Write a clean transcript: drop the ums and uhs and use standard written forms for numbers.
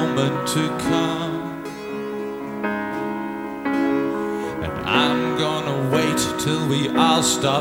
moment to come. And I'm gonna wait till we all stop